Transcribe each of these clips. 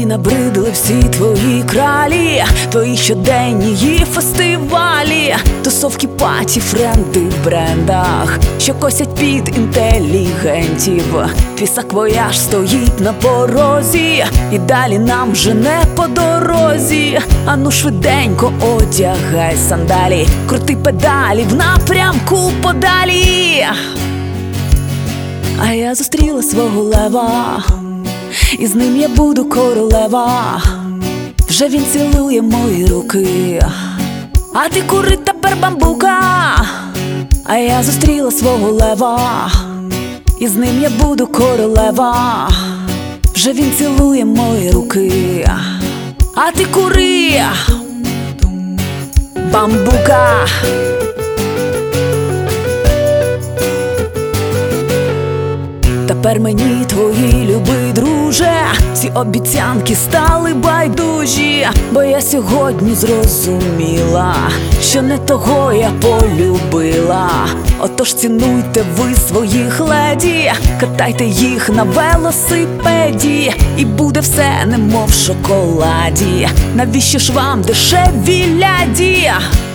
набридли всі твої кралі, твої щоденні її фестивалі, тусовки, паті, френди в брендах, що косять під інтелігентів. Твій саквояж стоїть на порозі, і далі нам вже не по дорозі. Ану швиденько одягай сандалі, крути педалі в напрямку подалі. А я зустріла свого лева, і з ним я буду королева. Вже він цілує мої руки, а ти кури тепер бамбука. А я зустріла свого лева, і з ним я буду королева. Вже він цілує мої руки, а ти кури бамбука. Тепер мені твої любий друже, всі обіцянки стали байдужі, бо я сьогодні зрозуміла, що не того я полюбила. Отож цінуйте ви своїх леді, катайте їх на велосипеді, і буде все немов в шоколаді. Навіщо ж вам дешеві ляді?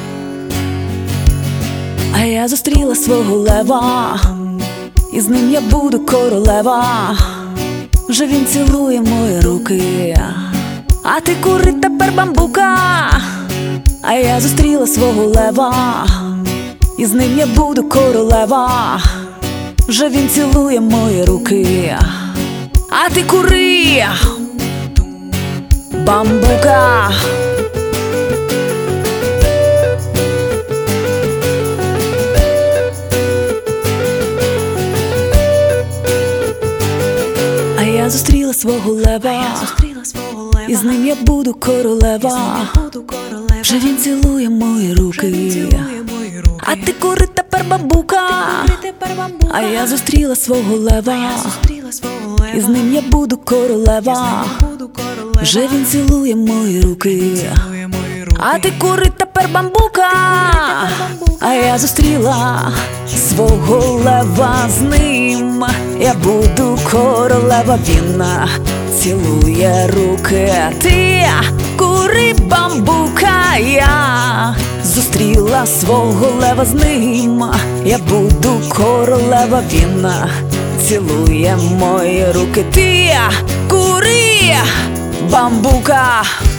А я зустріла свого лева, і з ним я буду королева. Вже він цілує мої руки, а ти кури тепер бамбука. А я зустріла свого лева, і з ним я буду королева. Вже він цілує мої руки, а ти кури бамбука. Я зустріла свого лева, і з ним я буду королева. Вже він цілує мої руки, а ти кури тепер бамбука. А я зустріла свого лева, і з ним я буду королева. Вже він цілує мої руки, а ти кури тепер бамбука. А я зустріла свого лева, з ним я буду королева. Він цілує руки, а ти кури бамбука. Я зустріла свого лева, з ним я буду королева. Він цілує мої руки, ти кури бамбука.